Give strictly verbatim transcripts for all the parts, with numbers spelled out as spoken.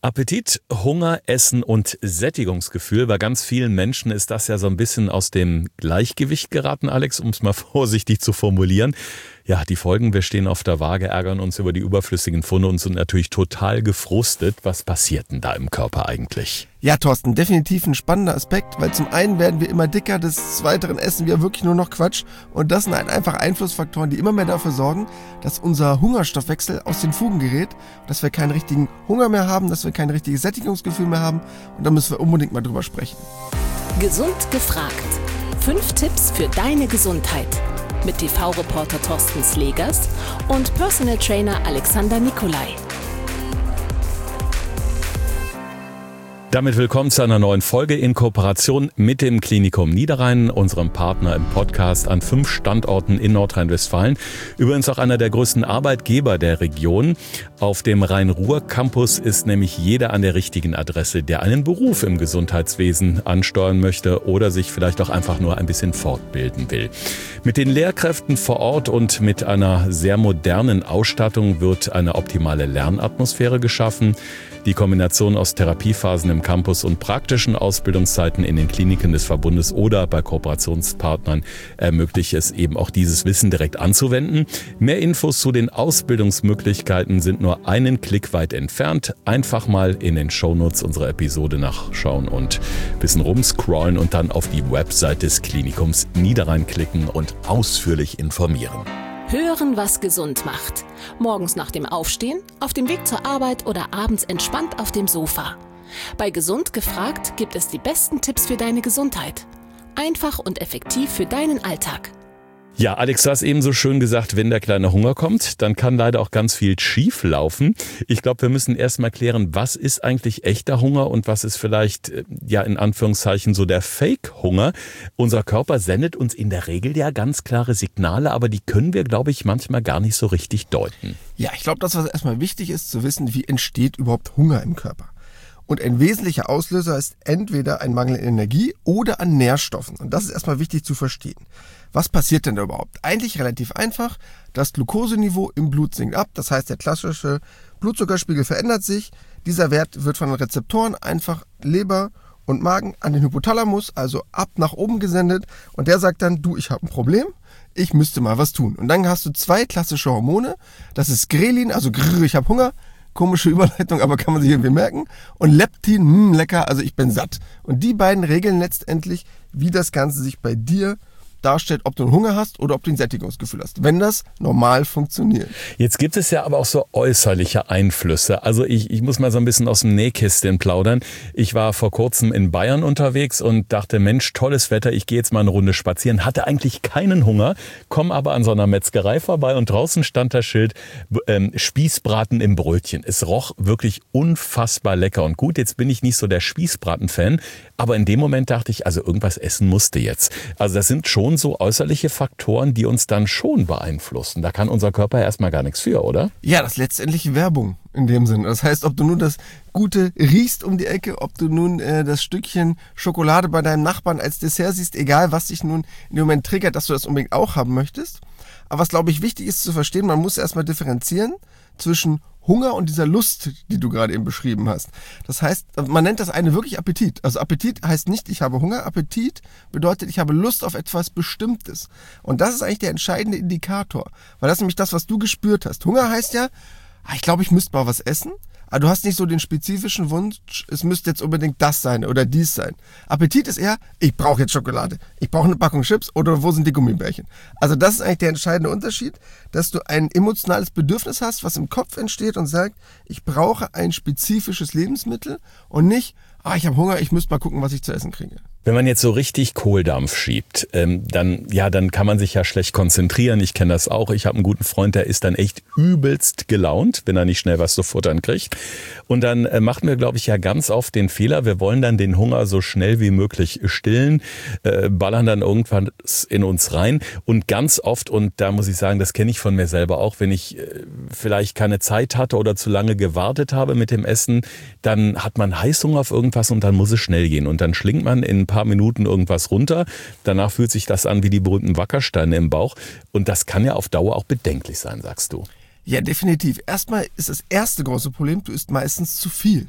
Appetit, Hunger, Essen und Sättigungsgefühl. Bei ganz vielen Menschen ist das ja so ein bisschen aus dem Gleichgewicht geraten, Alex, um es mal vorsichtig zu formulieren. Ja, die Folgen, wir stehen auf der Waage, ärgern uns über die überflüssigen Pfunde und sind natürlich total gefrustet. Was passiert denn da im Körper eigentlich? Ja, Thorsten, definitiv ein spannender Aspekt, weil zum einen werden wir immer dicker, des Weiteren essen wir wirklich nur noch Quatsch und das sind halt einfach Einflussfaktoren, die immer mehr dafür sorgen, dass unser Hungerstoffwechsel aus den Fugen gerät, dass wir keinen richtigen Hunger mehr haben, dass wir kein richtiges Sättigungsgefühl mehr haben und da müssen wir unbedingt mal drüber sprechen. Gesund gefragt. Fünf Tipps für deine Gesundheit. Mit T V-Reporter Thorsten Slegers und Personal Trainer Alexander Nikolai. Damit willkommen zu einer neuen Folge in Kooperation mit dem Klinikum Niederrhein, unserem Partner im Podcast an fünf Standorten in Nordrhein-Westfalen. Übrigens auch einer der größten Arbeitgeber der Region. Auf dem Rhein-Ruhr-Campus ist nämlich jeder an der richtigen Adresse, der einen Beruf im Gesundheitswesen ansteuern möchte oder sich vielleicht auch einfach nur ein bisschen fortbilden will. Mit den Lehrkräften vor Ort und mit einer sehr modernen Ausstattung wird eine optimale Lernatmosphäre geschaffen. Die Kombination aus Therapiephasen im Campus und praktischen Ausbildungszeiten in den Kliniken des Verbundes oder bei Kooperationspartnern ermöglicht es eben auch dieses Wissen direkt anzuwenden. Mehr Infos zu den Ausbildungsmöglichkeiten sind nur einen Klick weit entfernt. Einfach mal in den Shownotes unserer Episode nachschauen und ein bisschen rumscrollen und dann auf die Website des Klinikums Niederrhein klicken und ausführlich informieren. Hören, was gesund macht. Morgens nach dem Aufstehen, auf dem Weg zur Arbeit oder abends entspannt auf dem Sofa. Bei Gesund gefragt gibt es die besten Tipps für deine Gesundheit. Einfach und effektiv für deinen Alltag. Ja, Alex, du hast eben so schön gesagt, wenn der kleine Hunger kommt, dann kann leider auch ganz viel schief laufen. Ich glaube, wir müssen erst mal klären, was ist eigentlich echter Hunger und was ist vielleicht, ja, in Anführungszeichen so der Fake-Hunger. Unser Körper sendet uns in der Regel ja ganz klare Signale, aber die können wir, glaube ich, manchmal gar nicht so richtig deuten. Ja, ich glaube, das, was erstmal wichtig ist, zu wissen, wie entsteht überhaupt Hunger im Körper. Und ein wesentlicher Auslöser ist entweder ein Mangel an Energie oder an Nährstoffen. Und das ist erstmal wichtig zu verstehen. Was passiert denn da überhaupt? Eigentlich relativ einfach. Das Glukoseniveau im Blut sinkt ab. Das heißt, der klassische Blutzuckerspiegel verändert sich. Dieser Wert wird von den Rezeptoren einfach Leber und Magen an den Hypothalamus, also ab nach oben gesendet. Und der sagt dann, du, ich habe ein Problem. Ich müsste mal was tun. Und dann hast du zwei klassische Hormone. Das ist Grelin, also grrr, ich habe Hunger. Komische Überleitung, aber kann man sich irgendwie merken. Und Leptin, mh, lecker, also ich bin satt. Und die beiden regeln letztendlich, wie das Ganze sich bei dir darstellt, ob du einen Hunger hast oder ob du ein Sättigungsgefühl hast, wenn das normal funktioniert. Jetzt gibt es ja aber auch so äußerliche Einflüsse. Also ich, ich muss mal so ein bisschen aus dem Nähkästchen plaudern. Ich war vor kurzem in Bayern unterwegs und dachte, Mensch, tolles Wetter, ich gehe jetzt mal eine Runde spazieren. Hatte eigentlich keinen Hunger, komme aber an so einer Metzgerei vorbei und draußen stand das Schild ähm, Spießbraten im Brötchen. Es roch wirklich unfassbar lecker und gut. Jetzt bin ich nicht so der Spießbraten-Fan, aber in dem Moment dachte ich, also irgendwas essen musste jetzt. Also das sind schon so äußerliche Faktoren, die uns dann schon beeinflussen. Da kann unser Körper erstmal gar nichts für, oder? Ja, das ist letztendlich Werbung in dem Sinne. Das heißt, ob du nun das Gute riechst um die Ecke, ob du nun äh, das Stückchen Schokolade bei deinem Nachbarn als Dessert siehst, egal was dich nun in dem Moment triggert, dass du das unbedingt auch haben möchtest. Aber was, glaube ich, wichtig ist zu verstehen, man muss erstmal differenzieren zwischen Hunger und dieser Lust, die du gerade eben beschrieben hast. Das heißt, man nennt das eine wirklich Appetit. Also Appetit heißt nicht, ich habe Hunger. Appetit bedeutet, ich habe Lust auf etwas Bestimmtes. Und das ist eigentlich der entscheidende Indikator. Weil das ist nämlich das, was du gespürt hast. Hunger heißt ja, ich glaube, ich müsste mal was essen. Aber du hast nicht so den spezifischen Wunsch, es müsste jetzt unbedingt das sein oder dies sein. Appetit ist eher, ich brauche jetzt Schokolade, ich brauche eine Packung Chips oder wo sind die Gummibärchen? Also das ist eigentlich der entscheidende Unterschied, dass du ein emotionales Bedürfnis hast, was im Kopf entsteht und sagt, ich brauche ein spezifisches Lebensmittel und nicht, ah, ich habe Hunger, ich müsste mal gucken, was ich zu essen kriege. Wenn man jetzt so richtig Kohldampf schiebt, ähm, dann ja, dann kann man sich ja schlecht konzentrieren. Ich kenne das auch. Ich habe einen guten Freund, der ist dann echt übelst gelaunt, wenn er nicht schnell was zu futtern kriegt. Und dann äh, machen wir, glaube ich, ja ganz oft den Fehler. Wir wollen dann den Hunger so schnell wie möglich stillen, äh, ballern dann irgendwann in uns rein. Und ganz oft, und da muss ich sagen, das kenne ich von mir selber auch, wenn ich äh, vielleicht keine Zeit hatte oder zu lange gewartet habe mit dem Essen, dann hat man Heißhunger auf irgendwas und dann muss es schnell gehen. Und dann schlingt man in ein paar Minuten irgendwas runter. Danach fühlt sich das an wie die berühmten Wackersteine im Bauch. Und das kann ja auf Dauer auch bedenklich sein, sagst du. Ja, definitiv. Erstmal ist das erste große Problem, du isst meistens zu viel.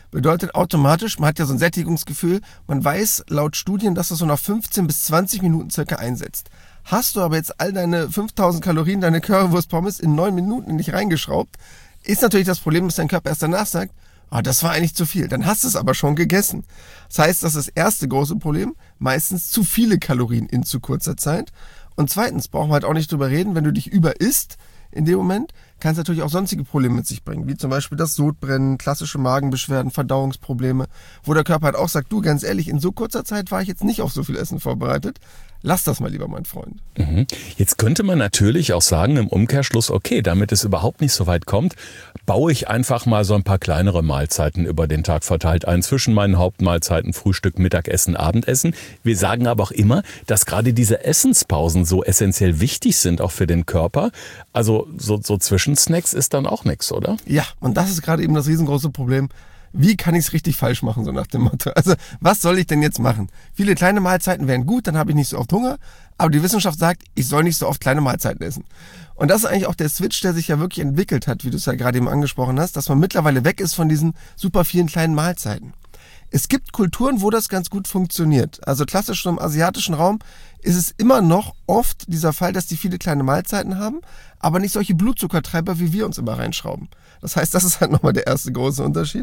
bedeutet automatisch, man hat ja so ein Sättigungsgefühl, man weiß laut Studien, dass das so nach fünfzehn bis zwanzig Minuten circa einsetzt. Hast du aber jetzt all deine fünftausend Kalorien, deine Currywurst Pommes in neun Minuten nicht reingeschraubt, ist natürlich das Problem, dass dein Körper erst danach sagt, oh, das war eigentlich zu viel. Dann hast du es aber schon gegessen. Das heißt, das ist das erste große Problem, meistens zu viele Kalorien in zu kurzer Zeit. Und zweitens brauchen wir halt auch nicht drüber reden, wenn du dich überisst in dem Moment, kann es natürlich auch sonstige Probleme mit sich bringen, wie zum Beispiel das Sodbrennen, klassische Magenbeschwerden, Verdauungsprobleme, wo der Körper halt auch sagt, du, ganz ehrlich, in so kurzer Zeit war ich jetzt nicht auf so viel Essen vorbereitet. Lass das mal lieber, mein Freund. Mhm. Jetzt könnte man natürlich auch sagen im Umkehrschluss, okay, damit es überhaupt nicht so weit kommt, baue ich einfach mal so ein paar kleinere Mahlzeiten über den Tag verteilt ein, zwischen meinen Hauptmahlzeiten, Frühstück, Mittagessen, Abendessen. Wir sagen aber auch immer, dass gerade diese Essenspausen so essentiell wichtig sind, auch für den Körper. Also so, so Zwischensnacks ist dann auch nichts, oder? Ja, und das ist gerade eben das riesengroße Problem. Wie kann ich es richtig falsch machen, so nach dem Motto? Also, was soll ich denn jetzt machen? Viele kleine Mahlzeiten wären gut, dann habe ich nicht so oft Hunger. Aber die Wissenschaft sagt, ich soll nicht so oft kleine Mahlzeiten essen. Und das ist eigentlich auch der Switch, der sich ja wirklich entwickelt hat, wie du es ja gerade eben angesprochen hast, dass man mittlerweile weg ist von diesen super vielen kleinen Mahlzeiten. Es gibt Kulturen, wo das ganz gut funktioniert. Also klassisch im asiatischen Raum ist es immer noch oft dieser Fall, dass die viele kleine Mahlzeiten haben, aber nicht solche Blutzuckertreiber, wie wir uns immer reinschrauben. Das heißt, das ist halt nochmal der erste große Unterschied.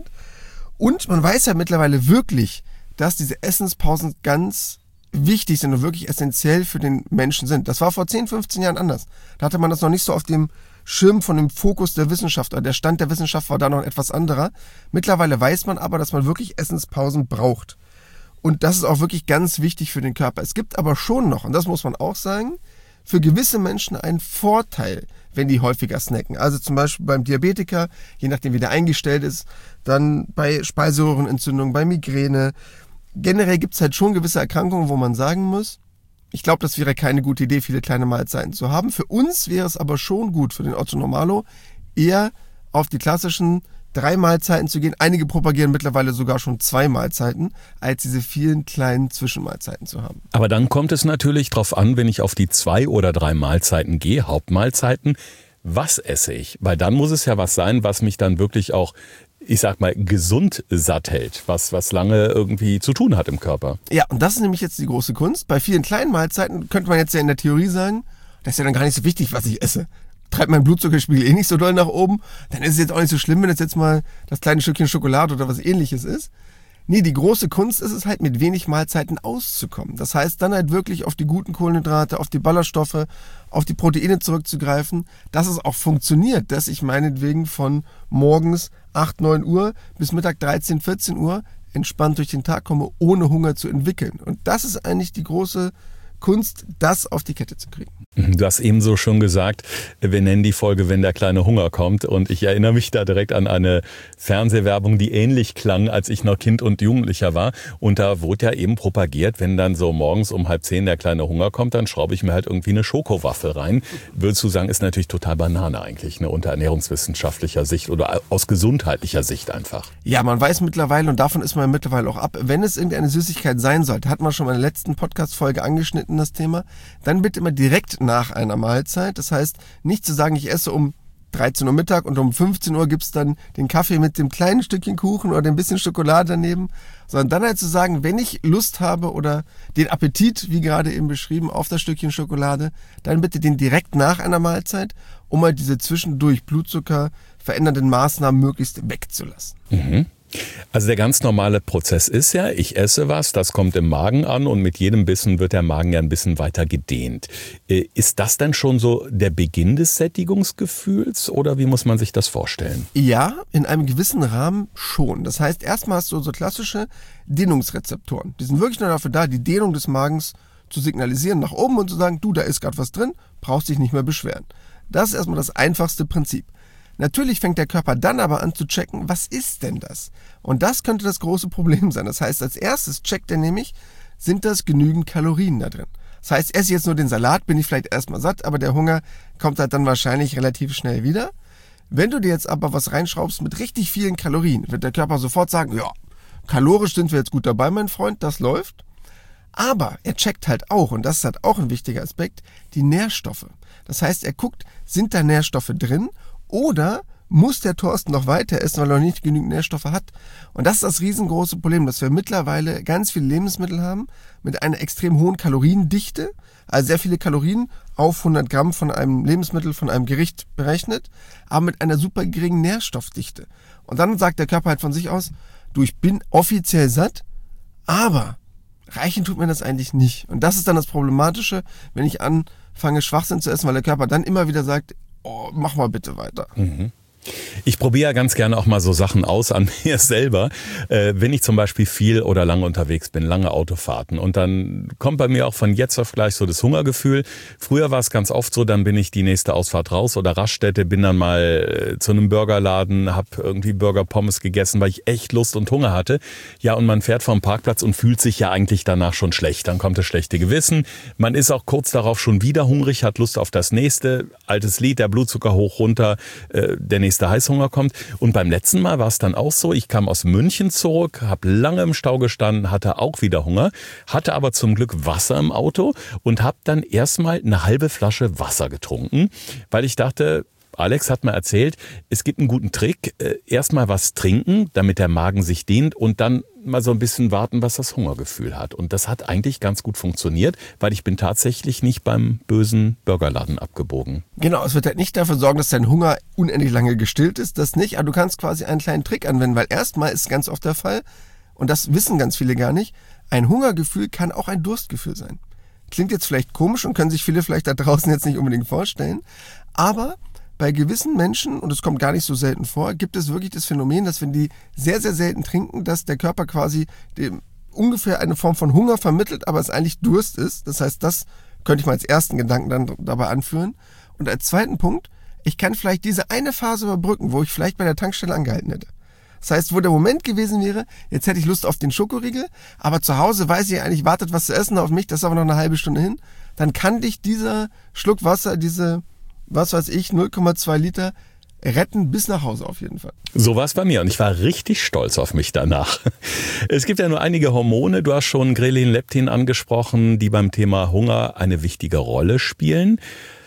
Und man weiß ja mittlerweile wirklich, dass diese Essenspausen ganz wichtig sind und wirklich essentiell für den Menschen sind. Das war vor zehn, fünfzehn Jahren anders. Da hatte man das noch nicht so auf dem Schirm von dem Fokus der Wissenschaft. Oder der Stand der Wissenschaft war da noch etwas anderer. Mittlerweile weiß man aber, dass man wirklich Essenspausen braucht. Und das ist auch wirklich ganz wichtig für den Körper. Es gibt aber schon noch, und das muss man auch sagen, für gewisse Menschen einen Vorteil, wenn die häufiger snacken. Also zum Beispiel beim Diabetiker, je nachdem wie der eingestellt ist, dann bei Speiseröhrenentzündung, bei Migräne. Generell gibt es halt schon gewisse Erkrankungen, wo man sagen muss, ich glaube, das wäre keine gute Idee, viele kleine Mahlzeiten zu haben. Für uns wäre es aber schon gut, für den Otto Normalo, eher auf die klassischen drei Mahlzeiten zu gehen. Einige propagieren mittlerweile sogar schon zwei Mahlzeiten, als diese vielen kleinen Zwischenmahlzeiten zu haben. Aber dann kommt es natürlich drauf an, wenn ich auf die zwei oder drei Mahlzeiten gehe, Hauptmahlzeiten, was esse ich? Weil dann muss es ja was sein, was mich dann wirklich auch, ich sag mal, gesund satt hält, was, was lange irgendwie zu tun hat im Körper. Ja, und das ist nämlich jetzt die große Kunst. Bei vielen kleinen Mahlzeiten könnte man jetzt ja in der Theorie sagen, das ist ja dann gar nicht so wichtig, was ich esse. Treibt mein Blutzuckerspiegel eh nicht so doll nach oben, dann ist es jetzt auch nicht so schlimm, wenn es jetzt mal das kleine Stückchen Schokolade oder was Ähnliches ist. Nee, die große Kunst ist es halt, mit wenig Mahlzeiten auszukommen. Das heißt, dann halt wirklich auf die guten Kohlenhydrate, auf die Ballaststoffe, auf die Proteine zurückzugreifen, dass es auch funktioniert, dass ich meinetwegen von morgens acht, neun Uhr bis Mittag dreizehn, vierzehn Uhr entspannt durch den Tag komme, ohne Hunger zu entwickeln. Und das ist eigentlich die große Kunst, das auf die Kette zu kriegen. Du hast ebenso schon gesagt, wir nennen die Folge, wenn der kleine Hunger kommt. Und ich erinnere mich da direkt an eine Fernsehwerbung, die ähnlich klang, als ich noch Kind und Jugendlicher war. Und da wurde ja eben propagiert, wenn dann so morgens um halb zehn der kleine Hunger kommt, dann schraube ich mir halt irgendwie eine Schokowaffel rein. Würdest du sagen, ist natürlich total Banane eigentlich, ne, unter ernährungswissenschaftlicher Sicht oder aus gesundheitlicher Sicht einfach. Ja, man weiß mittlerweile, und davon ist man mittlerweile auch ab, wenn es irgendeine Süßigkeit sein sollte, hat man schon mal in der letzten Podcast-Folge angeschnitten, das Thema, dann bitte immer direkt nach einer Mahlzeit. Das heißt, nicht zu sagen, ich esse um dreizehn Uhr Mittag und um fünfzehn Uhr gibt's dann den Kaffee mit dem kleinen Stückchen Kuchen oder ein bisschen Schokolade daneben, sondern dann halt zu sagen, wenn ich Lust habe oder den Appetit, wie gerade eben beschrieben, auf das Stückchen Schokolade, dann bitte den direkt nach einer Mahlzeit, um halt diese zwischendurch Blutzucker verändernden Maßnahmen möglichst wegzulassen. Mhm. Also der ganz normale Prozess ist ja, ich esse was, das kommt im Magen an und mit jedem Bissen wird der Magen ja ein bisschen weiter gedehnt. Ist das denn schon so der Beginn des Sättigungsgefühls oder wie muss man sich das vorstellen? Ja, in einem gewissen Rahmen schon. Das heißt, erstmal hast du so klassische Dehnungsrezeptoren. Die sind wirklich nur dafür da, die Dehnung des Magens zu signalisieren nach oben und zu sagen, du, da ist gerade was drin, brauchst dich nicht mehr beschweren. Das ist erstmal das einfachste Prinzip. Natürlich fängt der Körper dann aber an zu checken, was ist denn das? Und das könnte das große Problem sein. Das heißt, als erstes checkt er nämlich, sind das genügend Kalorien da drin? Das heißt, esse ich jetzt nur den Salat, bin ich vielleicht erstmal satt, aber der Hunger kommt halt dann wahrscheinlich relativ schnell wieder. Wenn du dir jetzt aber was reinschraubst mit richtig vielen Kalorien, wird der Körper sofort sagen, ja, kalorisch sind wir jetzt gut dabei, mein Freund, das läuft. Aber er checkt halt auch, und das ist halt auch ein wichtiger Aspekt, die Nährstoffe. Das heißt, er guckt, sind da Nährstoffe drin? Oder muss der Thorsten noch weiter essen, weil er noch nicht genügend Nährstoffe hat. Und das ist das riesengroße Problem, dass wir mittlerweile ganz viele Lebensmittel haben mit einer extrem hohen Kaloriendichte, also sehr viele Kalorien auf hundert Gramm von einem Lebensmittel, von einem Gericht berechnet, aber mit einer super geringen Nährstoffdichte. Und dann sagt der Körper halt von sich aus, du, ich bin offiziell satt, aber reichen tut mir das eigentlich nicht. Und das ist dann das Problematische, wenn ich anfange, Schwachsinn zu essen, weil der Körper dann immer wieder sagt, oh, mach mal bitte weiter. Mhm. Ich probiere ja ganz gerne auch mal so Sachen aus an mir selber, äh, wenn ich zum Beispiel viel oder lange unterwegs bin, lange Autofahrten, und dann kommt bei mir auch von jetzt auf gleich so das Hungergefühl. Früher war es ganz oft so, dann bin ich die nächste Ausfahrt raus oder Raststätte, bin dann mal äh, zu einem Burgerladen, habe irgendwie Burger Pommes gegessen, weil ich echt Lust und Hunger hatte. Ja, und man fährt vom Parkplatz und fühlt sich ja eigentlich danach schon schlecht. Dann kommt das schlechte Gewissen. Man ist auch kurz darauf schon wieder hungrig, hat Lust auf das nächste. Altes Lied, der Blutzucker hoch, runter, äh, der nächste der Heißhunger kommt. Und beim letzten Mal war es dann auch so, ich kam aus München zurück, habe lange im Stau gestanden, hatte auch wieder Hunger, hatte aber zum Glück Wasser im Auto und habe dann erstmal eine halbe Flasche Wasser getrunken, weil ich dachte, Alex hat mir erzählt, es gibt einen guten Trick, erstmal was trinken, damit der Magen sich dehnt, und dann mal so ein bisschen warten, was das Hungergefühl hat. Und das hat eigentlich ganz gut funktioniert, weil ich bin tatsächlich nicht beim bösen Burgerladen abgebogen. Genau, es wird halt nicht dafür sorgen, dass dein Hunger unendlich lange gestillt ist, das nicht, aber du kannst quasi einen kleinen Trick anwenden, weil erstmal ist ganz oft der Fall, und das wissen ganz viele gar nicht, ein Hungergefühl kann auch ein Durstgefühl sein. Klingt jetzt vielleicht komisch und können sich viele vielleicht da draußen jetzt nicht unbedingt vorstellen, aber bei gewissen Menschen, und es kommt gar nicht so selten vor, gibt es wirklich das Phänomen, dass wenn die sehr, sehr selten trinken, dass der Körper quasi dem ungefähr eine Form von Hunger vermittelt, aber es eigentlich Durst ist. Das heißt, das könnte ich mal als ersten Gedanken dann dabei anführen. Und als zweiten Punkt, ich kann vielleicht diese eine Phase überbrücken, wo ich vielleicht bei der Tankstelle angehalten hätte. Das heißt, wo der Moment gewesen wäre, jetzt hätte ich Lust auf den Schokoriegel, aber zu Hause weiß ich eigentlich, wartet was zu essen auf mich, das ist aber noch eine halbe Stunde hin. Dann kann dich dieser Schluck Wasser, diese was weiß ich, null Komma zwei Liter retten bis nach Hause auf jeden Fall. So war es bei mir und ich war richtig stolz auf mich danach. Es gibt ja nur einige Hormone, du hast schon Grelin, Leptin angesprochen, die beim Thema Hunger eine wichtige Rolle spielen.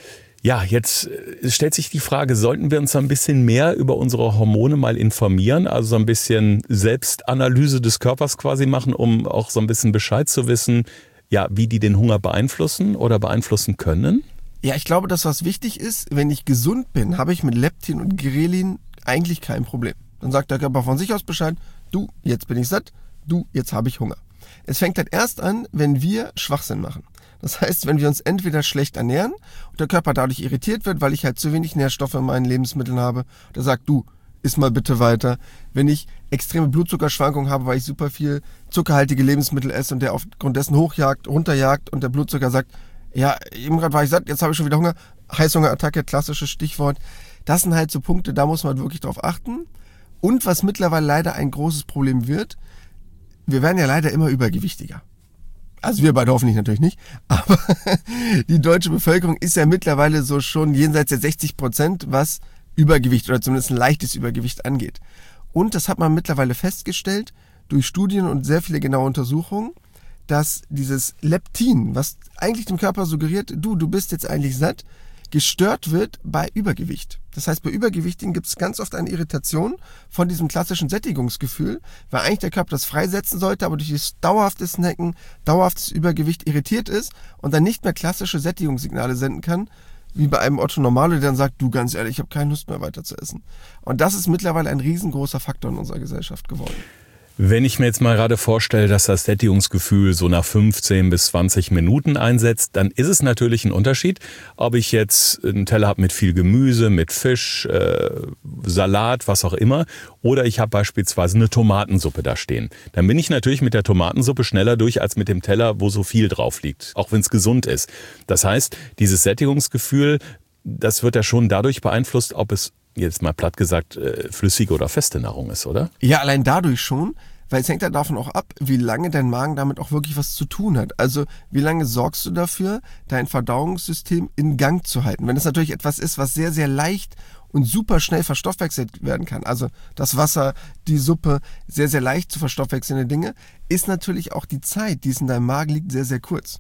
Ja, jetzt stellt sich die Frage, sollten wir uns ein bisschen mehr über unsere Hormone mal informieren, also so ein bisschen Selbstanalyse des Körpers quasi machen, um auch so ein bisschen Bescheid zu wissen, ja, wie die den Hunger beeinflussen oder beeinflussen können? Ja, ich glaube, dass was wichtig ist, wenn ich gesund bin, habe ich mit Leptin und Grelin eigentlich kein Problem. Dann sagt der Körper von sich aus Bescheid, du, jetzt bin ich satt, du, jetzt habe ich Hunger. Es fängt halt erst an, wenn wir Schwachsinn machen. Das heißt, wenn wir uns entweder schlecht ernähren und der Körper dadurch irritiert wird, weil ich halt zu wenig Nährstoffe in meinen Lebensmitteln habe, der sagt, du, iss mal bitte weiter. Wenn ich extreme Blutzuckerschwankungen habe, weil ich super viel zuckerhaltige Lebensmittel esse und der aufgrund dessen hochjagt, runterjagt und der Blutzucker sagt, ja, eben gerade war ich satt, jetzt habe ich schon wieder Hunger. Heißhungerattacke, klassisches Stichwort. Das sind halt so Punkte, da muss man wirklich drauf achten. Und was mittlerweile leider ein großes Problem wird, wir werden ja leider immer übergewichtiger. Also wir beide hoffentlich natürlich nicht, aber die deutsche Bevölkerung ist ja mittlerweile so schon jenseits der sechzig Prozent, was Übergewicht oder zumindest ein leichtes Übergewicht angeht. Und das hat man mittlerweile festgestellt durch Studien und sehr viele genaue Untersuchungen, dass dieses Leptin, was eigentlich dem Körper suggeriert, du, du bist jetzt eigentlich satt, gestört wird bei Übergewicht. Das heißt, bei Übergewichtigen gibt es ganz oft eine Irritation von diesem klassischen Sättigungsgefühl, weil eigentlich der Körper das freisetzen sollte, aber durch das dauerhafte Snacken, dauerhaftes Übergewicht irritiert ist und dann nicht mehr klassische Sättigungssignale senden kann, wie bei einem Otto Normalo, der dann sagt, du, ganz ehrlich, ich habe keine Lust mehr weiter zu essen. Und das ist mittlerweile ein riesengroßer Faktor in unserer Gesellschaft geworden. Wenn ich mir jetzt mal gerade vorstelle, dass das Sättigungsgefühl so nach fünfzehn bis zwanzig Minuten einsetzt, dann ist es natürlich ein Unterschied, ob ich jetzt einen Teller habe mit viel Gemüse, mit Fisch, äh, Salat, was auch immer, oder ich habe beispielsweise eine Tomatensuppe da stehen. Dann bin ich natürlich mit der Tomatensuppe schneller durch als mit dem Teller, wo so viel drauf liegt, auch wenn es gesund ist. Das heißt, dieses Sättigungsgefühl, das wird ja schon dadurch beeinflusst, ob es jetzt mal platt gesagt, äh, flüssige oder feste Nahrung ist, oder? Ja, allein dadurch schon, weil es hängt ja davon auch ab, wie lange dein Magen damit auch wirklich was zu tun hat. Also wie lange sorgst du dafür, dein Verdauungssystem in Gang zu halten? Wenn es natürlich etwas ist, was sehr, sehr leicht und super schnell verstoffwechselt werden kann, also das Wasser, die Suppe, sehr, sehr leicht zu verstoffwechselnde Dinge, ist natürlich auch die Zeit, die es in deinem Magen liegt, sehr, sehr kurz.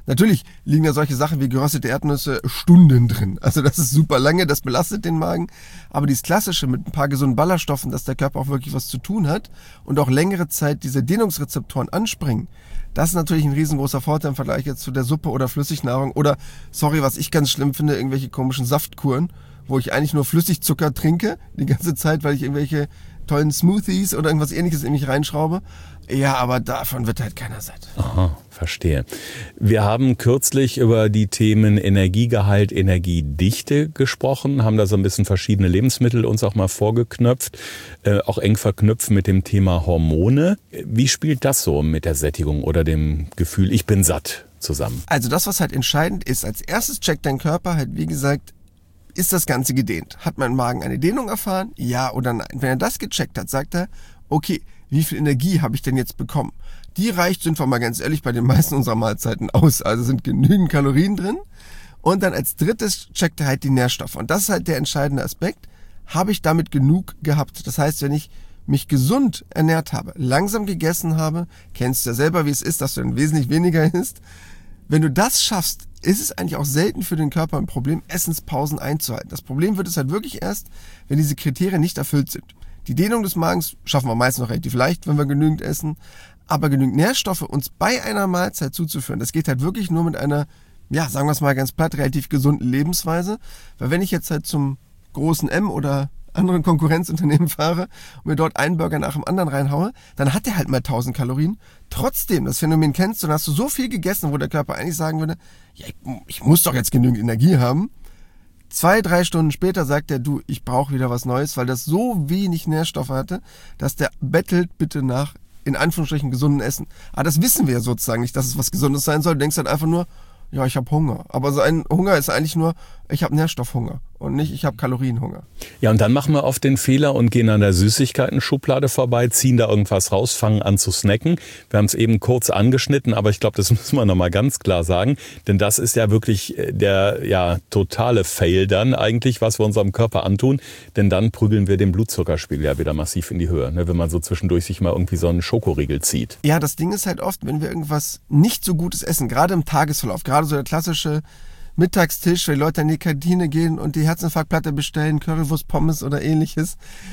Natürlich liegen da solche Sachen wie geröstete Erdnüsse Stunden drin. Also das ist super lange, das belastet den Magen. Aber dieses Klassische mit ein paar gesunden Ballaststoffen, dass der Körper auch wirklich was zu tun hat und auch längere Zeit diese Dehnungsrezeptoren anspringen, das ist natürlich ein riesengroßer Vorteil im Vergleich jetzt zu der Suppe oder Flüssignahrung oder, sorry, was ich ganz schlimm finde, irgendwelche komischen Saftkuren, wo ich eigentlich nur Flüssigzucker trinke die ganze Zeit, weil ich irgendwelche tollen Smoothies oder irgendwas Ähnliches in mich reinschraube. Ja, aber davon wird halt keiner satt. Aha, verstehe. Wir haben kürzlich über die Themen Energiegehalt, Energiedichte gesprochen, haben da so ein bisschen verschiedene Lebensmittel uns auch mal vorgeknöpft, äh, auch eng verknüpft mit dem Thema Hormone. Wie spielt das so mit der Sättigung oder dem Gefühl, ich bin satt zusammen? Also das, was halt entscheidend ist, als erstes checkt dein Körper halt, wie gesagt, ist das Ganze gedehnt? Hat mein Magen eine Dehnung erfahren? Ja oder nein? Wenn er das gecheckt hat, sagt er, okay, wie viel Energie habe ich denn jetzt bekommen? Die reicht, sind wir mal ganz ehrlich, bei den meisten unserer Mahlzeiten aus. Also sind genügend Kalorien drin. Und dann als drittes checkt er halt die Nährstoffe. Und das ist halt der entscheidende Aspekt. Habe ich damit genug gehabt? Das heißt, wenn ich mich gesund ernährt habe, langsam gegessen habe, kennst du ja selber, wie es ist, dass du dann wesentlich weniger isst. Wenn du das schaffst, ist es eigentlich auch selten für den Körper ein Problem, Essenspausen einzuhalten. Das Problem wird es halt wirklich erst, wenn diese Kriterien nicht erfüllt sind. Die Dehnung des Magens schaffen wir meist noch relativ leicht, wenn wir genügend essen. Aber genügend Nährstoffe uns bei einer Mahlzeit zuzuführen, das geht halt wirklich nur mit einer, ja, sagen wir es mal ganz platt, relativ gesunden Lebensweise. Weil wenn ich jetzt halt zum großen M oder anderen Konkurrenzunternehmen fahre und mir dort einen Burger nach dem anderen reinhaue, dann hat der halt mal tausend Kalorien. Trotzdem, das Phänomen kennst du, dann hast du so viel gegessen, wo der Körper eigentlich sagen würde, ja, ich, ich muss doch jetzt genügend Energie haben. Zwei, drei Stunden später sagt er, du, ich brauche wieder was Neues, weil das so wenig Nährstoffe hatte, dass der bettelt bitte nach, in Anführungsstrichen, gesunden Essen. Aber das wissen wir ja sozusagen nicht, dass es was Gesundes sein soll. Du denkst halt einfach nur, ja, ich habe Hunger. Aber so ein Hunger ist eigentlich nur, ich habe Nährstoffhunger und nicht, ich habe Kalorienhunger. Ja, und dann machen wir oft den Fehler und gehen an der Süßigkeiten-Schublade vorbei, ziehen da irgendwas raus, fangen an zu snacken. Wir haben es eben kurz angeschnitten, aber ich glaube, das müssen wir nochmal ganz klar sagen. Denn das ist ja wirklich der ja totale Fail dann eigentlich, was wir unserem Körper antun. Denn dann prügeln wir den Blutzuckerspiegel ja wieder massiv in die Höhe, ne, wenn man so zwischendurch sich mal irgendwie so einen Schokoriegel zieht. Ja, das Ding ist halt oft, wenn wir irgendwas nicht so Gutes essen, gerade im Tagesverlauf, gerade so der klassische Mittagstisch, wenn die Leute in die Kantine gehen und die Herzinfarktplatte bestellen, Currywurst, Pommes oder ähnliches,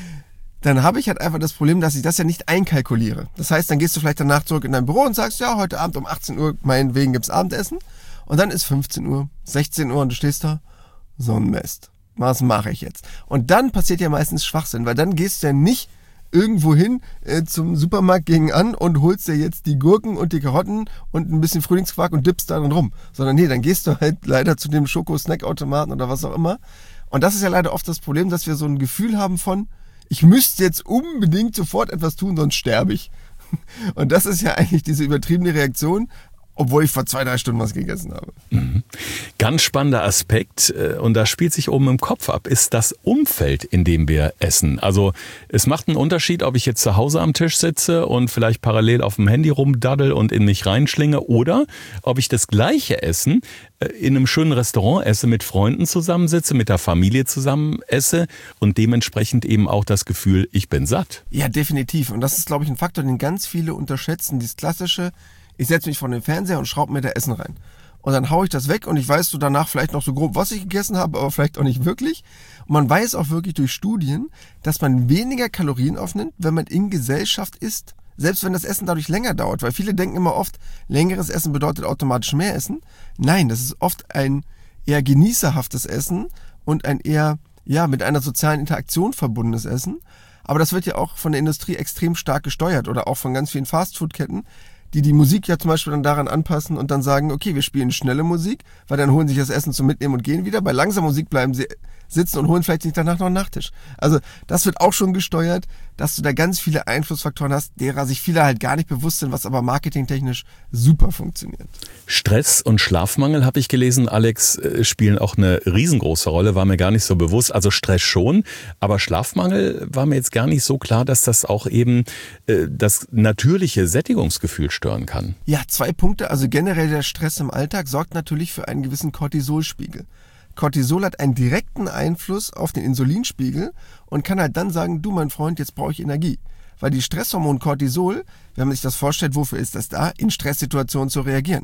dann habe ich halt einfach das Problem, dass ich das ja nicht einkalkuliere. Das heißt, dann gehst du vielleicht danach zurück in dein Büro und sagst, ja, heute Abend um achtzehn Uhr, meinetwegen gibt's Abendessen. Und dann ist fünfzehn Uhr, sechzehn Uhr und du stehst da, so ein Mist. Was mache ich jetzt? Und dann passiert ja meistens Schwachsinn, weil dann gehst du ja nicht irgendwo hin äh, zum Supermarkt gegen an und holst dir jetzt die Gurken und die Karotten und ein bisschen Frühlingsquark und dippst da drin rum. Sondern nee, dann gehst du halt leider zu dem Schoko-Snack-Automaten oder was auch immer. Und das ist ja leider oft das Problem, dass wir so ein Gefühl haben von, ich müsste jetzt unbedingt sofort etwas tun, sonst sterbe ich. Und das ist ja eigentlich diese übertriebene Reaktion, obwohl ich vor zwei, drei Stunden was gegessen habe. Mhm. Ganz spannender Aspekt, und da spielt sich oben im Kopf ab, ist das Umfeld, in dem wir essen. Also es macht einen Unterschied, ob ich jetzt zu Hause am Tisch sitze und vielleicht parallel auf dem Handy rumdaddel und in mich reinschlinge oder ob ich das gleiche Essen in einem schönen Restaurant esse, mit Freunden zusammensitze, mit der Familie zusammen esse und dementsprechend eben auch das Gefühl, ich bin satt. Ja, definitiv. Und das ist, glaube ich, ein Faktor, den ganz viele unterschätzen. Dieses klassische, ich setze mich vor den Fernseher und schraube mir da Essen rein. Und dann haue ich das weg und ich weiß so danach vielleicht noch so grob, was ich gegessen habe, aber vielleicht auch nicht wirklich. Und man weiß auch wirklich durch Studien, dass man weniger Kalorien aufnimmt, wenn man in Gesellschaft isst. Selbst wenn das Essen dadurch länger dauert. Weil viele denken immer oft, längeres Essen bedeutet automatisch mehr Essen. Nein, das ist oft ein eher genießerhaftes Essen und ein eher ja mit einer sozialen Interaktion verbundenes Essen. Aber das wird ja auch von der Industrie extrem stark gesteuert oder auch von ganz vielen Fastfood-Ketten, die die Musik ja zum Beispiel dann daran anpassen und dann sagen, okay, wir spielen schnelle Musik, weil dann holen sich das Essen zum Mitnehmen und gehen wieder. Bei langsamer Musik bleiben sie sitzen und holen vielleicht sich danach noch einen Nachtisch. Also das wird auch schon gesteuert, dass du da ganz viele Einflussfaktoren hast, derer sich viele halt gar nicht bewusst sind, was aber marketingtechnisch super funktioniert. Stress und Schlafmangel, habe ich gelesen, Alex, spielen auch eine riesengroße Rolle, war mir gar nicht so bewusst. Also Stress schon, aber Schlafmangel war mir jetzt gar nicht so klar, dass das auch eben äh, das natürliche Sättigungsgefühl stören kann. Ja, zwei Punkte. Also generell der Stress im Alltag sorgt natürlich für einen gewissen Cortisolspiegel. Cortisol hat einen direkten Einfluss auf den Insulinspiegel und kann halt dann sagen, du mein Freund, jetzt brauche ich Energie. Weil die Stresshormon Cortisol, wenn man sich das vorstellt, wofür ist das da? In Stresssituationen zu reagieren.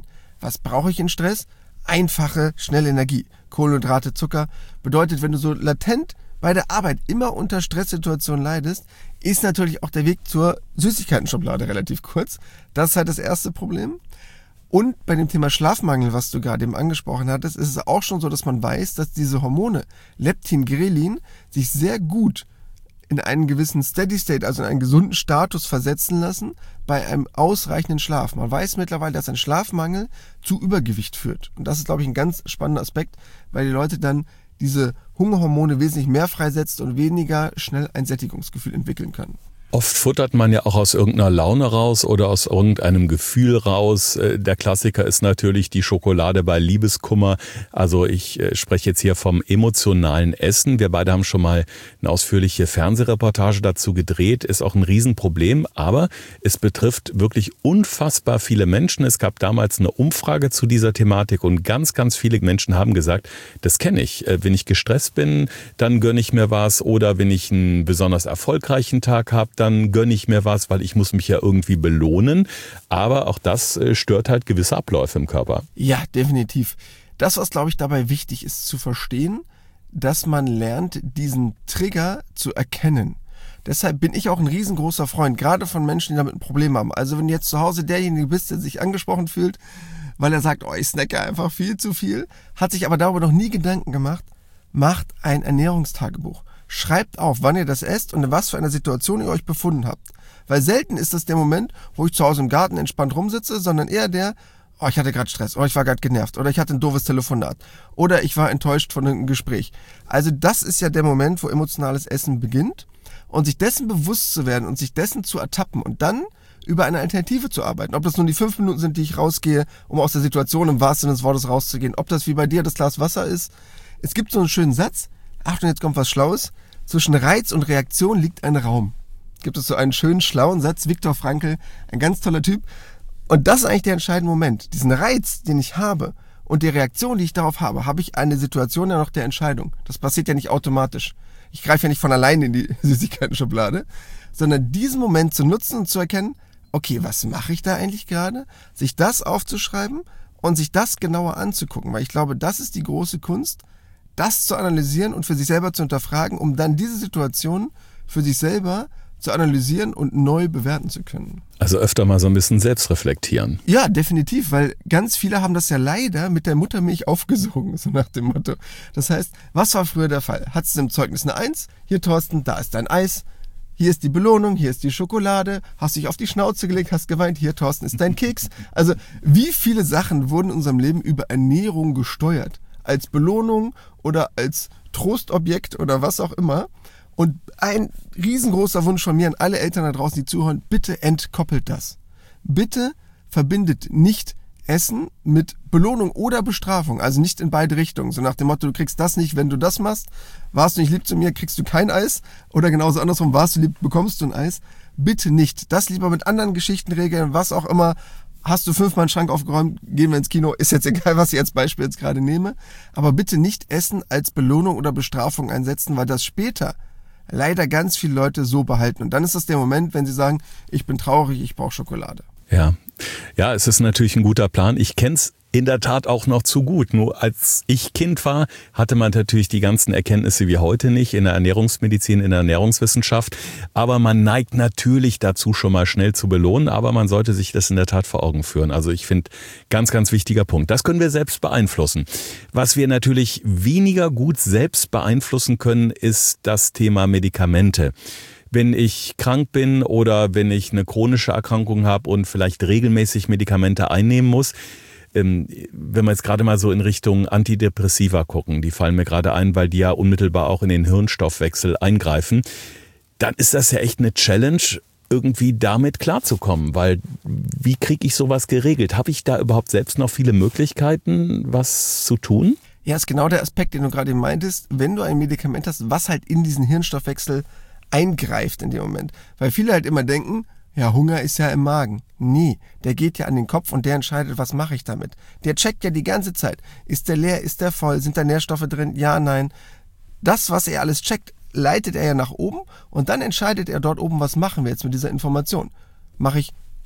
Was brauche ich in Stress? Einfache, schnelle Energie. Kohlenhydrate, Zucker. Bedeutet, wenn du so latent bei der Arbeit immer unter Stresssituationen leidest, ist natürlich auch der Weg zur Süßigkeiten-Schublade relativ kurz. Das ist halt das erste Problem. Und bei dem Thema Schlafmangel, was du gerade eben angesprochen hattest, ist es auch schon so, dass man weiß, dass diese Hormone Leptin, Grelin sich sehr gut in einen gewissen Steady State, also in einen gesunden Status versetzen lassen bei einem ausreichenden Schlaf. Man weiß mittlerweile, dass ein Schlafmangel zu Übergewicht führt. Und das ist, glaube ich, ein ganz spannender Aspekt, weil die Leute dann diese Hungerhormone wesentlich mehr freisetzt und weniger schnell ein Sättigungsgefühl entwickeln können. Oft futtert man ja auch aus irgendeiner Laune raus oder aus irgendeinem Gefühl raus. Der Klassiker ist natürlich die Schokolade bei Liebeskummer. Also ich spreche jetzt hier vom emotionalen Essen. Wir beide haben schon mal eine ausführliche Fernsehreportage dazu gedreht. Ist auch ein Riesenproblem, aber es betrifft wirklich unfassbar viele Menschen. Es gab damals eine Umfrage zu dieser Thematik und ganz, ganz viele Menschen haben gesagt, das kenne ich. Wenn ich gestresst bin, dann gönne ich mir was, oder wenn ich einen besonders erfolgreichen Tag habe, dann gönne ich mir was, weil ich muss mich ja irgendwie belohnen. Aber auch das stört halt gewisse Abläufe im Körper. Ja, definitiv. Das, was, glaube ich, dabei wichtig ist zu verstehen, dass man lernt, diesen Trigger zu erkennen. Deshalb bin ich auch ein riesengroßer Freund, gerade von Menschen, die damit ein Problem haben. Also wenn du jetzt zu Hause derjenige bist, der sich angesprochen fühlt, weil er sagt, oh, ich snacke einfach viel zu viel, hat sich aber darüber noch nie Gedanken gemacht, macht ein Ernährungstagebuch. Schreibt auf, wann ihr das esst und in was für einer Situation ihr euch befunden habt. Weil selten ist das der Moment, wo ich zu Hause im Garten entspannt rumsitze, sondern eher der, oh, ich hatte gerade Stress, oder ich war gerade genervt, oder ich hatte ein doofes Telefonat, oder ich war enttäuscht von einem Gespräch. Also das ist ja der Moment, wo emotionales Essen beginnt, und sich dessen bewusst zu werden und sich dessen zu ertappen und dann über eine Alternative zu arbeiten. Ob das nun die fünf Minuten sind, die ich rausgehe, um aus der Situation im wahrsten Sinne des Wortes rauszugehen, ob das wie bei dir das Glas Wasser ist. Es gibt so einen schönen Satz, Achtung, jetzt kommt was Schlaues, zwischen Reiz und Reaktion liegt ein Raum. Gibt es so einen schönen, schlauen Satz, Viktor Frankl, ein ganz toller Typ. Und das ist eigentlich der entscheidende Moment. Diesen Reiz, den ich habe, und die Reaktion, die ich darauf habe, habe ich eine Situation ja noch der Entscheidung. Das passiert ja nicht automatisch. Ich greife ja nicht von alleine in die Süßigkeiten-Schublade, sondern diesen Moment zu nutzen und zu erkennen, okay, was mache ich da eigentlich gerade? Sich das aufzuschreiben und sich das genauer anzugucken. Weil ich glaube, das ist die große Kunst, das zu analysieren und für sich selber zu hinterfragen, um dann diese Situation für sich selber zu analysieren und neu bewerten zu können. Also öfter mal so ein bisschen selbst reflektieren. Ja, definitiv, weil ganz viele haben das ja leider mit der Muttermilch aufgesogen, so nach dem Motto. Das heißt, was war früher der Fall? Hattest du im Zeugnis eine Eins? Hier, Thorsten, da ist dein Eis. Hier ist die Belohnung, hier ist die Schokolade. Hast dich auf die Schnauze gelegt, hast geweint. Hier, Thorsten, ist dein Keks. Also wie viele Sachen wurden in unserem Leben über Ernährung gesteuert? Als Belohnung oder als Trostobjekt oder was auch immer. Und ein riesengroßer Wunsch von mir an alle Eltern da draußen, die zuhören, bitte entkoppelt das. Bitte verbindet nicht Essen mit Belohnung oder Bestrafung, also nicht in beide Richtungen. So nach dem Motto, du kriegst das nicht, wenn du das machst. Warst du nicht lieb zu mir, kriegst du kein Eis. Oder genauso andersrum, warst du lieb, bekommst du ein Eis. Bitte nicht. Das lieber mit anderen Geschichten regeln, was auch immer. Hast du fünfmal einen Schrank aufgeräumt, gehen wir ins Kino, ist jetzt egal, was ich als Beispiel jetzt gerade nehme. Aber bitte nicht Essen als Belohnung oder Bestrafung einsetzen, weil das später leider ganz viele Leute so behalten. Und dann ist das der Moment, wenn sie sagen, ich bin traurig, ich brauche Schokolade. Ja, ja, es ist natürlich ein guter Plan. Ich kenn's in der Tat auch noch zu gut. Nur als ich Kind war, hatte man natürlich die ganzen Erkenntnisse wie heute nicht in der Ernährungsmedizin, in der Ernährungswissenschaft. Aber man neigt natürlich dazu, schon mal schnell zu belohnen. Aber man sollte sich das in der Tat vor Augen führen. Also ich finde, ganz, ganz wichtiger Punkt. Das können wir selbst beeinflussen. Was wir natürlich weniger gut selbst beeinflussen können, ist das Thema Medikamente. Wenn ich krank bin oder wenn ich eine chronische Erkrankung habe und vielleicht regelmäßig Medikamente einnehmen muss, wenn wir jetzt gerade mal so in Richtung Antidepressiva gucken, die fallen mir gerade ein, weil die ja unmittelbar auch in den Hirnstoffwechsel eingreifen, dann ist das ja echt eine Challenge, irgendwie damit klarzukommen, weil wie kriege ich sowas geregelt? Habe ich da überhaupt selbst noch viele Möglichkeiten, was zu tun? Ja, ist genau der Aspekt, den du gerade meintest, wenn du ein Medikament hast, was halt in diesen Hirnstoffwechsel eingreift in dem Moment. Weil viele halt immer denken, ja, Hunger ist ja im Magen. Nee, der geht ja an den Kopf und der entscheidet, was mache ich damit. Der checkt ja die ganze Zeit. Ist der leer, ist der voll, sind da Nährstoffe drin? Ja, nein. Das, was er alles checkt, leitet er ja nach oben und dann entscheidet er dort oben, was machen wir jetzt mit dieser Information. Mache ich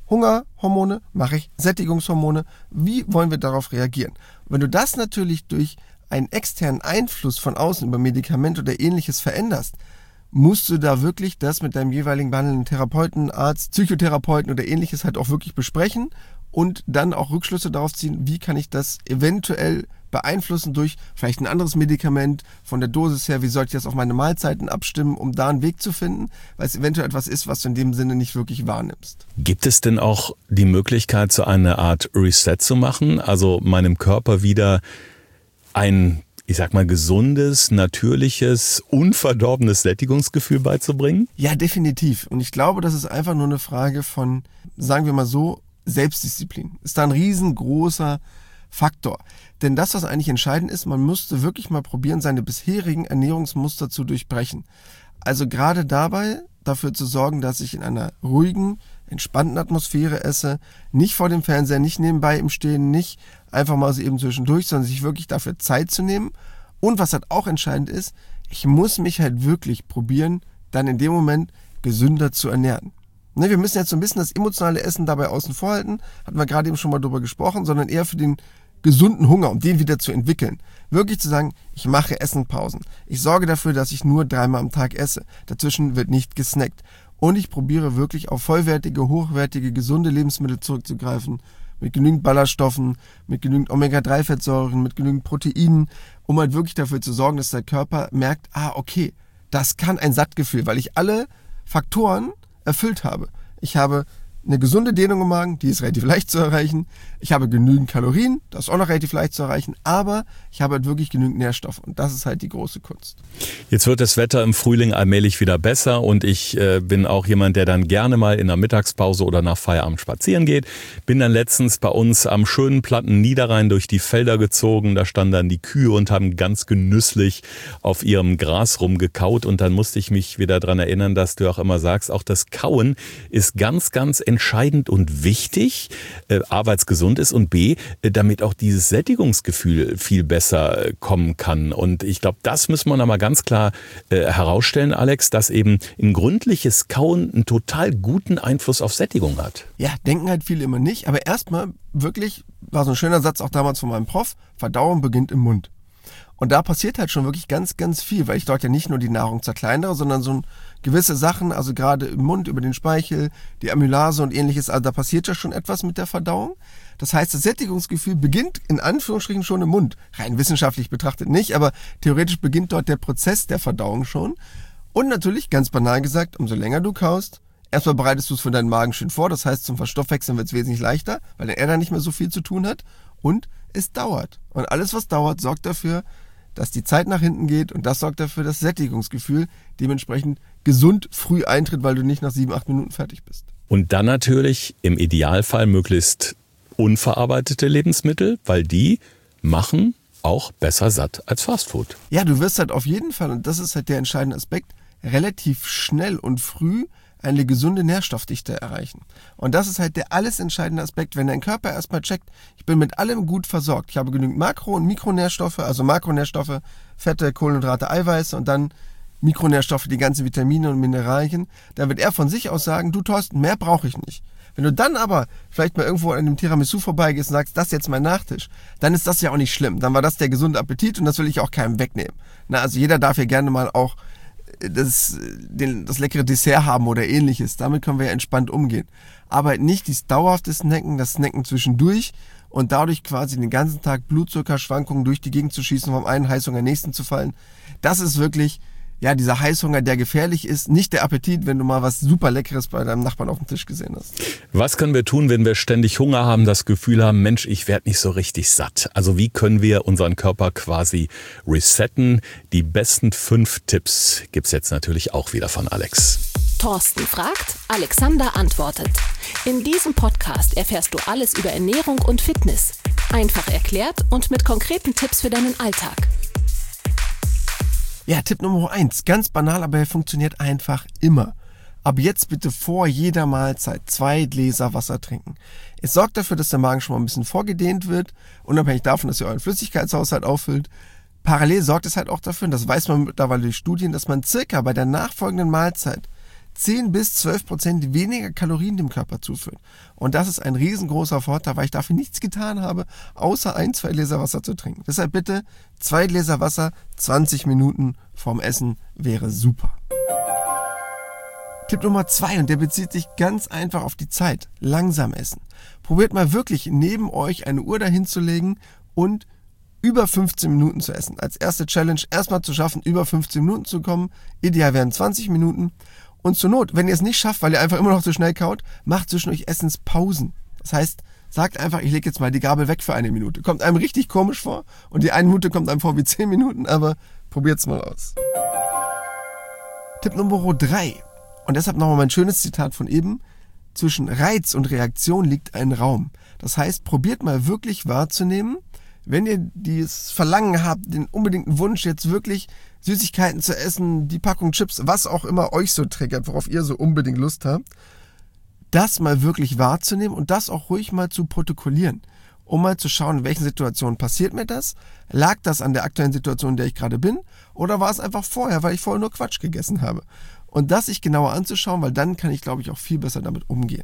Hungerhormone, mache ich Sättigungshormone, wie wollen wir darauf reagieren? Und wenn du das natürlich durch einen externen Einfluss von außen über Medikamente oder ähnliches veränderst, musst du da wirklich das mit deinem jeweiligen behandelnden Therapeuten, Arzt, Psychotherapeuten oder ähnliches halt auch wirklich besprechen und dann auch Rückschlüsse darauf ziehen, wie kann ich das eventuell beeinflussen durch vielleicht ein anderes Medikament, von der Dosis her, wie sollte ich das auf meine Mahlzeiten abstimmen, um da einen Weg zu finden, weil es eventuell etwas ist, was du in dem Sinne nicht wirklich wahrnimmst. Gibt es denn auch die Möglichkeit, so eine Art Reset zu machen, also meinem Körper wieder ein, ich sag mal, gesundes, natürliches, unverdorbenes Sättigungsgefühl beizubringen? Ja, definitiv. Und ich glaube, das ist einfach nur eine Frage von, sagen wir mal so, Selbstdisziplin. Ist da ein riesengroßer Faktor. Denn das, was eigentlich entscheidend ist, man müsste wirklich mal probieren, seine bisherigen Ernährungsmuster zu durchbrechen. Also gerade dabei dafür zu sorgen, dass ich in einer ruhigen, entspannten Atmosphäre esse, nicht vor dem Fernseher, nicht nebenbei im Stehen, nicht einfach mal so eben zwischendurch, sondern sich wirklich dafür Zeit zu nehmen. Und was halt auch entscheidend ist, ich muss mich halt wirklich probieren, dann in dem Moment gesünder zu ernähren. Ne, wir müssen jetzt so ein bisschen das emotionale Essen dabei außen vor halten, hatten wir gerade eben schon mal drüber gesprochen, sondern eher für den gesunden Hunger, um den wieder zu entwickeln. Wirklich zu sagen, ich mache Essenpausen. Ich sorge dafür, dass ich nur dreimal am Tag esse. Dazwischen wird nicht gesnackt. Und ich probiere wirklich auf vollwertige, hochwertige, gesunde Lebensmittel zurückzugreifen. Mit genügend Ballaststoffen, mit genügend Omega drei Fettsäuren, mit genügend Proteinen, um halt wirklich dafür zu sorgen, dass der Körper merkt, ah, okay, das kann ein Sattgefühl, weil ich alle Faktoren erfüllt habe. Ich habe eine gesunde Dehnung im Magen, die ist relativ leicht zu erreichen. Ich habe genügend Kalorien, das ist auch noch relativ leicht zu erreichen, aber ich habe halt wirklich genügend Nährstoffe und das ist halt die große Kunst. Jetzt wird das Wetter im Frühling allmählich wieder besser und ich äh, bin auch jemand, der dann gerne mal in der Mittagspause oder nach Feierabend spazieren geht. Bin dann letztens bei uns am schönen platten Niederrhein durch die Felder gezogen, da standen dann die Kühe und haben ganz genüsslich auf ihrem Gras rumgekaut und dann musste ich mich wieder daran erinnern, dass du auch immer sagst, auch das Kauen ist ganz, ganz entscheidend und wichtig, äh, A, weil es gesund ist und B, äh, damit auch dieses Sättigungsgefühl viel besser äh, kommen kann. Und ich glaube, das müssen wir nochmal ganz klar äh, herausstellen, Alex, dass eben ein gründliches Kauen einen total guten Einfluss auf Sättigung hat. Ja, denken halt viele immer nicht, aber erstmal wirklich, war so ein schöner Satz auch damals von meinem Prof, Verdauung beginnt im Mund. Und da passiert halt schon wirklich ganz, ganz viel, weil ich dort ja nicht nur die Nahrung zerkleinere, sondern so gewisse Sachen, also gerade im Mund, über den Speichel, die Amylase und ähnliches, also da passiert ja schon etwas mit der Verdauung. Das heißt, das Sättigungsgefühl beginnt in Anführungsstrichen schon im Mund. Rein wissenschaftlich betrachtet nicht, aber theoretisch beginnt dort der Prozess der Verdauung schon. Und natürlich, ganz banal gesagt, umso länger du kaust, erstmal bereitest du es für deinen Magen schön vor, das heißt, zum Verstoffwechseln wird es wesentlich leichter, weil er dann nicht mehr so viel zu tun hat. Und es dauert. Und alles, was dauert, sorgt dafür, dass die Zeit nach hinten geht und das sorgt dafür, dass das Sättigungsgefühl dementsprechend gesund früh eintritt, weil du nicht nach sieben, acht Minuten fertig bist. Und dann natürlich im Idealfall möglichst unverarbeitete Lebensmittel, weil die machen auch besser satt als Fastfood. Ja, du wirst halt auf jeden Fall, und das ist halt der entscheidende Aspekt, relativ schnell und früh eine gesunde Nährstoffdichte erreichen. Und das ist halt der alles entscheidende Aspekt, wenn dein Körper erstmal checkt, ich bin mit allem gut versorgt. Ich habe genügend Makro- und Mikronährstoffe, also Makronährstoffe, Fette, Kohlenhydrate, Eiweiße und dann Mikronährstoffe, die ganzen Vitamine und Mineralien. Da wird er von sich aus sagen, du Thorsten, mehr brauche ich nicht. Wenn du dann aber vielleicht mal irgendwo an dem Tiramisu vorbeigehst und sagst, das ist jetzt mein Nachtisch, dann ist das ja auch nicht schlimm. Dann war das der gesunde Appetit und das will ich auch keinem wegnehmen. Na, also jeder darf ja gerne mal auch das, den, das leckere Dessert haben oder ähnliches. Damit können wir ja entspannt umgehen. Aber nicht dieses dauerhafte Snacken, das Snacken zwischendurch und dadurch quasi den ganzen Tag Blutzuckerschwankungen durch die Gegend zu schießen, vom einen Heißhunger nächsten zu fallen. Das ist wirklich, ja, dieser Heißhunger, der gefährlich ist, nicht der Appetit, wenn du mal was super Leckeres bei deinem Nachbarn auf dem Tisch gesehen hast. Was können wir tun, wenn wir ständig Hunger haben, das Gefühl haben, Mensch, ich werde nicht so richtig satt? Also wie können wir unseren Körper quasi resetten? Die besten fünf Tipps gibt's jetzt natürlich auch wieder von Alex. Thorsten fragt, Alexander antwortet. In diesem Podcast erfährst du alles über Ernährung und Fitness. Einfach erklärt und mit konkreten Tipps für deinen Alltag. Ja, Tipp Nummer eins, ganz banal, aber er funktioniert einfach immer. Ab jetzt bitte vor jeder Mahlzeit zwei Gläser Wasser trinken. Es sorgt dafür, dass der Magen schon mal ein bisschen vorgedehnt wird, unabhängig davon, dass ihr euren Flüssigkeitshaushalt auffüllt. Parallel sorgt es halt auch dafür, und das weiß man mittlerweile durch Studien, dass man circa bei der nachfolgenden Mahlzeit zehn bis zwölf Prozent weniger Kalorien dem Körper zuführt. Und das ist ein riesengroßer Vorteil, weil ich dafür nichts getan habe, außer ein, zwei Gläser Wasser zu trinken. Deshalb bitte zwei Gläser Wasser, zwanzig Minuten vorm Essen wäre super. Tipp Nummer zwei, und der bezieht sich ganz einfach auf die Zeit. Langsam essen. Probiert mal wirklich neben euch eine Uhr dahin zu legen und über fünfzehn Minuten zu essen. Als erste Challenge erstmal zu schaffen, über fünfzehn Minuten zu kommen. Ideal wären zwanzig Minuten. Und zur Not, wenn ihr es nicht schafft, weil ihr einfach immer noch zu schnell kaut, macht zwischendurch Essenspausen. Das heißt, sagt einfach, ich lege jetzt mal die Gabel weg für eine Minute. Kommt einem richtig komisch vor und die eine Minute kommt einem vor wie zehn Minuten, aber probiert's mal aus. Tipp Nummer drei. Und deshalb nochmal mein schönes Zitat von eben. Zwischen Reiz und Reaktion liegt ein Raum. Das heißt, probiert mal wirklich wahrzunehmen, wenn ihr dieses Verlangen habt, den unbedingten Wunsch, jetzt wirklich Süßigkeiten zu essen, die Packung Chips, was auch immer euch so triggert, worauf ihr so unbedingt Lust habt, das mal wirklich wahrzunehmen und das auch ruhig mal zu protokollieren, um mal zu schauen, in welchen Situationen passiert mir das? Lag das an der aktuellen Situation, in der ich gerade bin? Oder war es einfach vorher, weil ich vorher nur Quatsch gegessen habe? Und das sich genauer anzuschauen, weil dann kann ich, glaube ich, auch viel besser damit umgehen.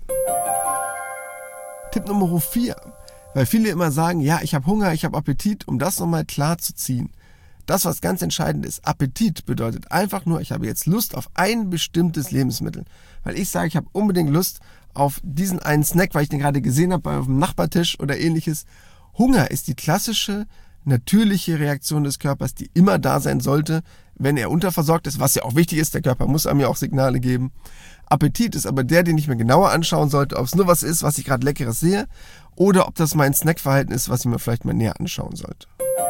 Tipp Nummer vier. Weil viele immer sagen, ja, ich habe Hunger, ich habe Appetit, um das nochmal klar zu ziehen. Das, was ganz entscheidend ist, Appetit bedeutet einfach nur, ich habe jetzt Lust auf ein bestimmtes Lebensmittel. Weil ich sage, ich habe unbedingt Lust auf diesen einen Snack, weil ich den gerade gesehen habe auf dem Nachbartisch oder ähnliches. Hunger ist die klassische, natürliche Reaktion des Körpers, die immer da sein sollte, wenn er unterversorgt ist, was ja auch wichtig ist. Der Körper muss einem ja auch Signale geben. Appetit ist aber der, den ich mir genauer anschauen sollte, ob es nur was ist, was ich gerade Leckeres sehe, oder ob das mein Snackverhalten ist, was ich mir vielleicht mal näher anschauen sollte.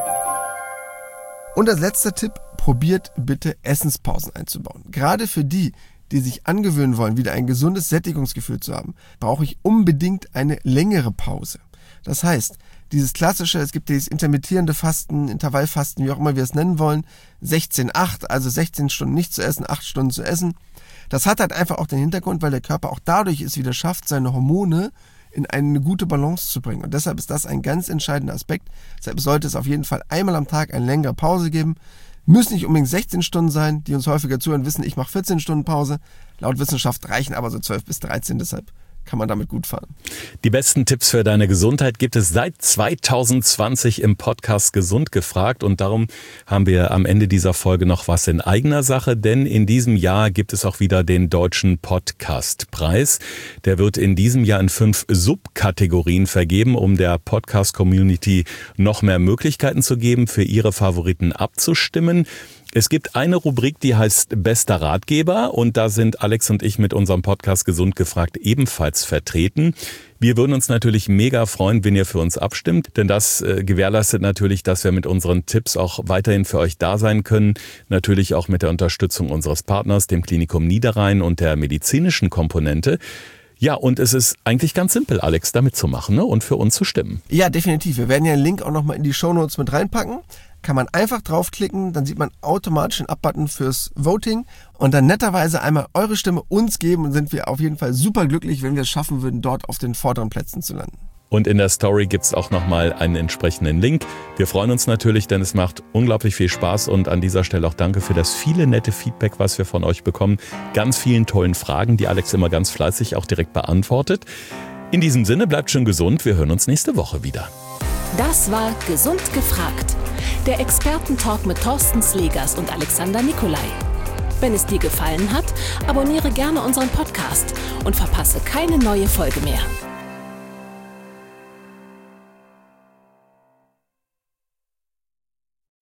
Und als letzter Tipp, probiert bitte Essenspausen einzubauen. Gerade für die, die sich angewöhnen wollen, wieder ein gesundes Sättigungsgefühl zu haben, brauche ich unbedingt eine längere Pause. Das heißt, dieses klassische, es gibt dieses intermittierende Fasten, Intervallfasten, wie auch immer wir es nennen wollen, sechzehn acht, also sechzehn Stunden nicht zu essen, acht Stunden zu essen. Das hat halt einfach auch den Hintergrund, weil der Körper auch dadurch es wieder schafft, seine Hormone in eine gute Balance zu bringen. Und deshalb ist das ein ganz entscheidender Aspekt. Deshalb sollte es auf jeden Fall einmal am Tag eine längere Pause geben. Müssen nicht unbedingt sechzehn Stunden sein. Die uns häufiger zuhören, wissen, ich mache vierzehn Stunden Pause. Laut Wissenschaft reichen aber so zwölf bis dreizehn, deshalb kann man damit gut fahren. Die besten Tipps für deine Gesundheit gibt es seit zweitausendzwanzig im Podcast Gesund gefragt und darum haben wir am Ende dieser Folge noch was in eigener Sache, denn in diesem Jahr gibt es auch wieder den Deutschen Podcastpreis. Der wird in diesem Jahr in fünf Subkategorien vergeben, um der Podcast-Community noch mehr Möglichkeiten zu geben, für ihre Favoriten abzustimmen. Es gibt eine Rubrik, die heißt Bester Ratgeber und da sind Alex und ich mit unserem Podcast Gesund gefragt ebenfalls vertreten. Wir würden uns natürlich mega freuen, wenn ihr für uns abstimmt, denn das äh, gewährleistet natürlich, dass wir mit unseren Tipps auch weiterhin für euch da sein können. Natürlich auch mit der Unterstützung unseres Partners, dem Klinikum Niederrhein und der medizinischen Komponente. Ja, und es ist eigentlich ganz simpel, Alex, da mitzumachen, ne? Und für uns zu stimmen. Ja, definitiv. Wir werden ja den Link auch nochmal in die Shownotes mit reinpacken. Kann man einfach draufklicken, dann sieht man automatisch den Up-Button fürs Voting und dann netterweise einmal eure Stimme uns geben und sind wir auf jeden Fall super glücklich, wenn wir es schaffen würden, dort auf den vorderen Plätzen zu landen. Und in der Story gibt's auch nochmal einen entsprechenden Link. Wir freuen uns natürlich, denn es macht unglaublich viel Spaß und an dieser Stelle auch danke für das viele nette Feedback, was wir von euch bekommen. Ganz vielen tollen Fragen, die Alex immer ganz fleißig auch direkt beantwortet. In diesem Sinne, bleibt schön gesund. Wir hören uns nächste Woche wieder. Das war Gesund gefragt. Der Expertentalk mit Thorsten Slegers und Alexander Nikolai. Wenn es dir gefallen hat, abonniere gerne unseren Podcast und verpasse keine neue Folge mehr.